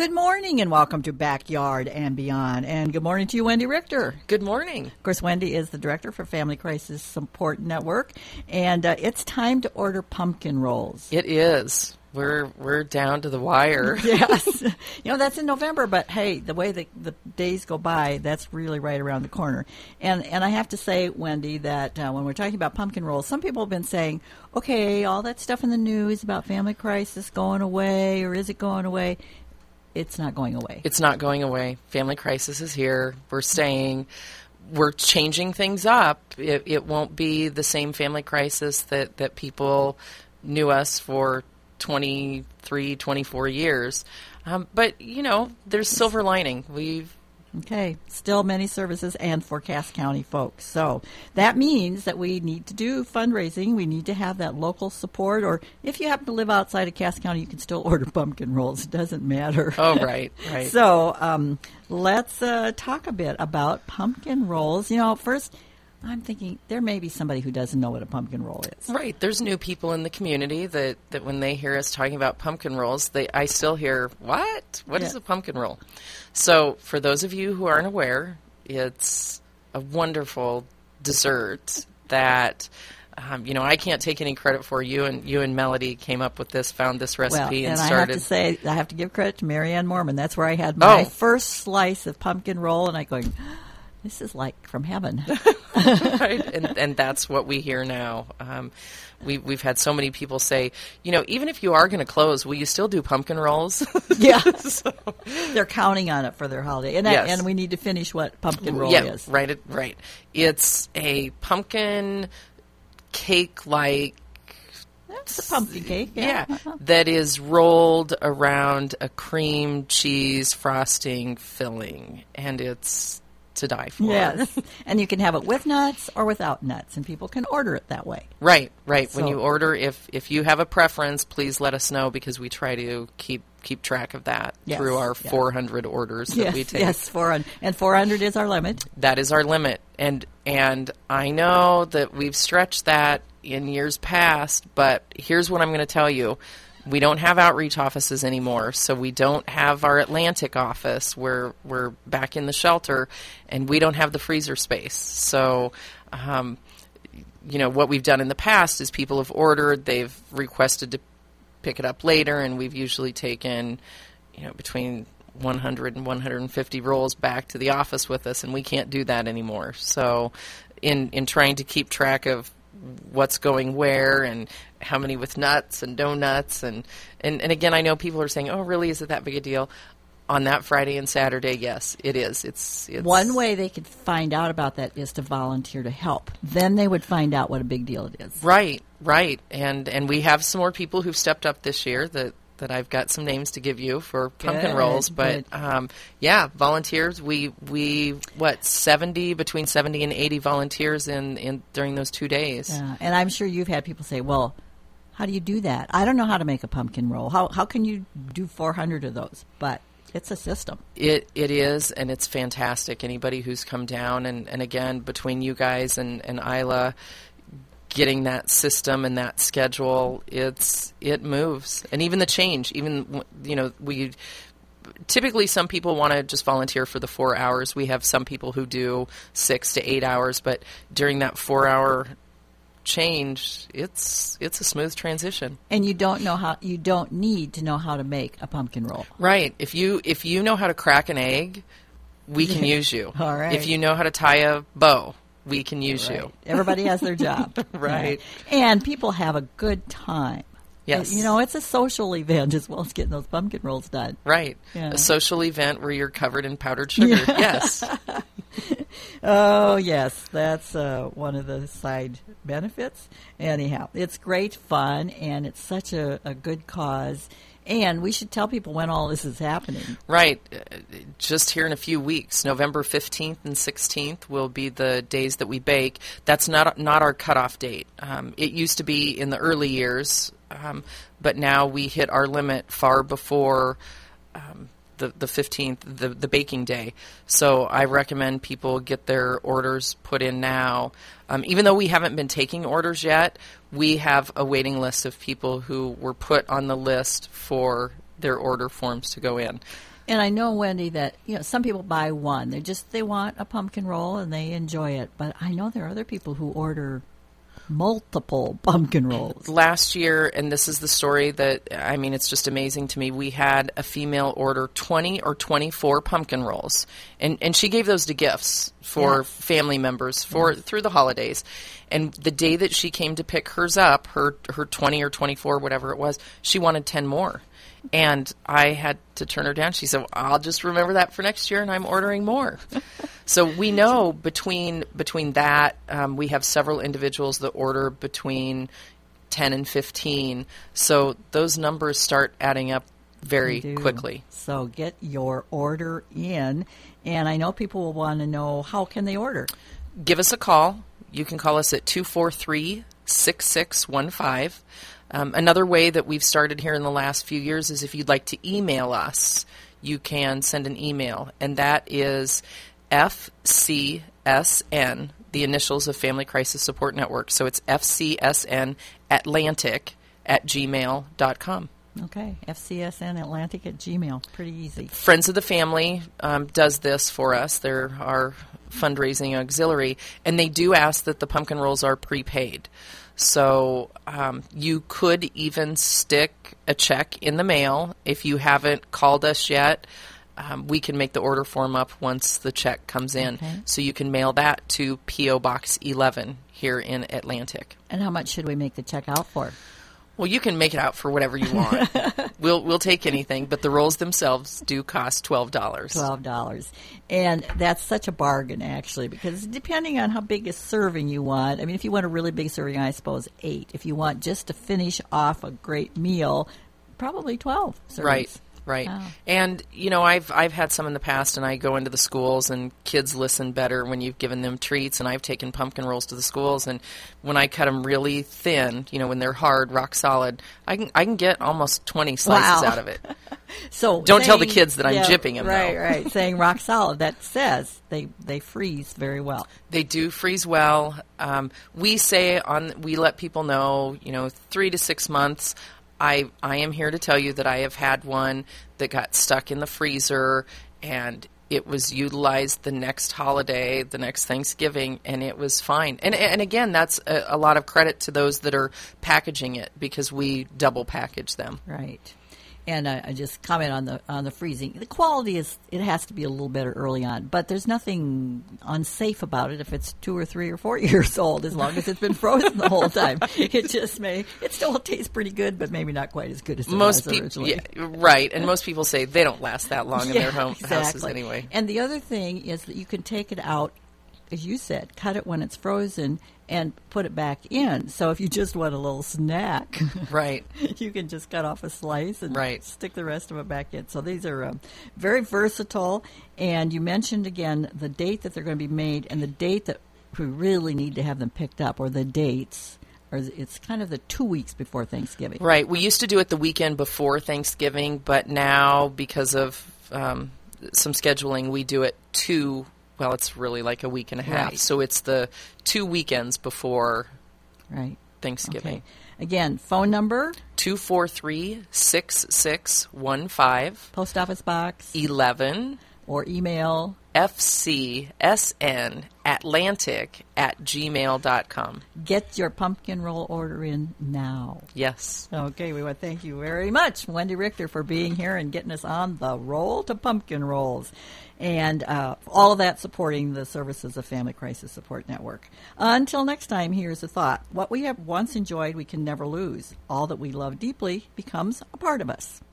Good morning and welcome to Backyard and Beyond. And good morning to you, Wendy Richter. Good morning. Of course, Wendy is the director for Family Crisis Support Network. And it's time to order pumpkin rolls. It is. We're down to the wire. Yes. That's in November, but hey, the way the days go by, that's really right around the corner. And I have to say, Wendy, that when we're talking about pumpkin rolls, some people have been saying, okay, all that stuff in the news about Family Crisis going away, or is it going away? It's not going away. It's not going away. Family Crisis is here. We're staying. We're changing things up. It won't be the same Family Crisis that people knew us for 23, 24 years. But, there's silver lining. Okay, still many services and for Cass County folks. So that means that we need to do fundraising. We need to have that local support. Or if you happen to live outside of Cass County, you can still order pumpkin rolls. It doesn't matter. Oh, right. So let's talk a bit about pumpkin rolls. First, I'm thinking there may be somebody who doesn't know what a pumpkin roll is. Right. There's new people in the community that when they hear us talking about pumpkin rolls, I still hear, what? What is a pumpkin roll? So for those of you who aren't aware, it's a wonderful dessert that, I can't take any credit for. You and Melody came up with this, found this recipe, and started. I have to say, I have to give credit to Marianne Mormon. That's where I had my first slice of pumpkin roll, and I going, this is like from heaven. Right, and that's what we hear now. We've had so many people say, even if you are going to close, will you still do pumpkin rolls? Yeah, so. They're counting on it for their holiday, and we need to finish what pumpkin roll is. Right. It's a pumpkin cake-like. That's a pumpkin cake. Yeah, that is rolled around a cream cheese frosting filling, and it's to die for. Yes, and you can have it with nuts or without nuts, and people can order it that way. Right. So, when you order, if you have a preference, please let us know because we try to keep track of that through our 400 orders that we take. Yes, 400, and 400 is our limit. That is our limit, and I know that we've stretched that in years past, but here's what I'm going to tell you. We don't have outreach offices anymore, so we don't have our Atlantic office where we're back in the shelter, and we don't have the freezer space. So, what we've done in the past is people have ordered, they've requested to pick it up later, and we've usually taken, between 100 and 150 rolls back to the office with us, and we can't do that anymore. So, in trying to keep track of what's going where and how many with nuts and donuts and again, I know people are saying, oh, really, is it that big a deal? On that Friday and Saturday, yes, it is. It's one way they could find out about that is to volunteer to help. Then they would find out what a big deal it is. Right. And we have some more people who've stepped up this year that I've got some names to give you for pumpkin rolls. But, volunteers, we 70, between 70 and 80 volunteers in during those 2 days. Yeah, and I'm sure you've had people say, well, how do you do that? I don't know how to make a pumpkin roll. How can you do 400 of those? But it's a system. It is, and it's fantastic. Anybody who's come down, and again, between you guys and Isla, getting that system and that schedule, it moves. And even the change, we typically some people want to just volunteer for the 4 hours. We have some people who do 6 to 8 hours, but during that 4 hour change, it's a smooth transition. And you don't need to know how to make a pumpkin roll. Right. If you know how to crack an egg, we can use you. All right. If you know how to tie a bow, we can use you. Everybody has their job. Right. Yeah. And people have a good time. Yes. It's a social event as well as getting those pumpkin rolls done. Right. Yeah. A social event where you're covered in powdered sugar. Yeah. Yes. Oh, yes. That's one of the side benefits. Anyhow, it's great fun, and it's such a good cause. And we should tell people when all this is happening. Right. Just here in a few weeks, November 15th and 16th will be the days that we bake. That's not our cutoff date. It used to be in the early years, but now we hit our limit far before the 15th, the baking day. So I recommend people get their orders put in now. Even though we haven't been taking orders yet, we have a waiting list of people who were put on the list for their order forms to go in. And I know, Wendy, that some people buy one. They want a pumpkin roll and they enjoy it. But I know there are other people who order multiple pumpkin rolls. Last year, and this is the story that, it's just amazing to me, we had a female order 20 or 24 pumpkin rolls. And she gave those to gifts for family members through the holidays. And the day that she came to pick hers up, her 20 or 24, whatever it was, she wanted 10 more. And I had to turn her down. She said, I'll just remember that for next year, and I'm ordering more. So we know between that, we have several individuals that order between 10 and 15. So those numbers start adding up very quickly. So get your order in. And I know people will want to know, how can they order? Give us a call. You can call us at 243-6615. Another way that we've started here in the last few years is if you'd like to email us, you can send an email, and that is FCSN, the initials of Family Crisis Support Network. So it's FCSNatlantic@gmail.com. Okay, FCSNatlantic@gmail. Pretty easy. Friends of the Family does this for us. They're our fundraising auxiliary, and they do ask that the pumpkin rolls are prepaid. So you could even stick a check in the mail. If you haven't called us yet, we can make the order form up once the check comes in. Okay. So you can mail that to P.O. Box 11 here in Atlantic. And how much should we make the check out for? Well, you can make it out for whatever you want. We'll take anything, but the rolls themselves do cost $12. $12. And that's such a bargain, actually, because depending on how big a serving you want, if you want a really big serving, I suppose 8. If you want just to finish off a great meal, probably 12 servings. Right. Wow. And, I've had some in the past, and I go into the schools, and kids listen better when you've given them treats, and I've taken pumpkin rolls to the schools, and when I cut them really thin, when they're hard, rock solid, I can get almost 20 slices out of it. So don't tell the kids that I'm jipping them, right, though. Right, saying rock solid, that says they freeze very well. They do freeze well. We let people know, 3 to 6 months. I am here to tell you that I have had one that got stuck in the freezer, and it was utilized the next holiday, the next Thanksgiving, and it was fine. And again, that's a lot of credit to those that are packaging it, because we double package them. Right. And I just comment on the freezing. The quality it has to be a little better early on, but there's nothing unsafe about it if it's 2 or 3 or 4 years old, as long as it's been frozen the whole time. It still tastes pretty good, but maybe not quite as good as it was originally. Yeah, right. And most people say they don't last that long in their houses anyway. And the other thing is that you can take it out, as you said, cut it when it's frozen and put it back in. So if you just want a little snack, right, you can just cut off a slice and stick the rest of it back in. So these are very versatile. And you mentioned again the date that they're going to be made and the date that we really need to have them picked up, or the dates. Or it's kind of the 2 weeks before Thanksgiving. Right. We used to do it the weekend before Thanksgiving, but now because of some scheduling, we do it it's really like a week and a half. Right. So it's the 2 weekends before Thanksgiving. Okay. Again, phone number? 243-6615. Post office box? 11. Or email? FCSNatlantic@gmail.com. Get your pumpkin roll order in now. Yes. Okay, we want to thank you very much, Wendy Richter, for being here and getting us on the roll to pumpkin rolls. And all of that supporting the services of Family Crisis Support Network. Until next time, here's a thought. What we have once enjoyed, we can never lose. All that we love deeply becomes a part of us.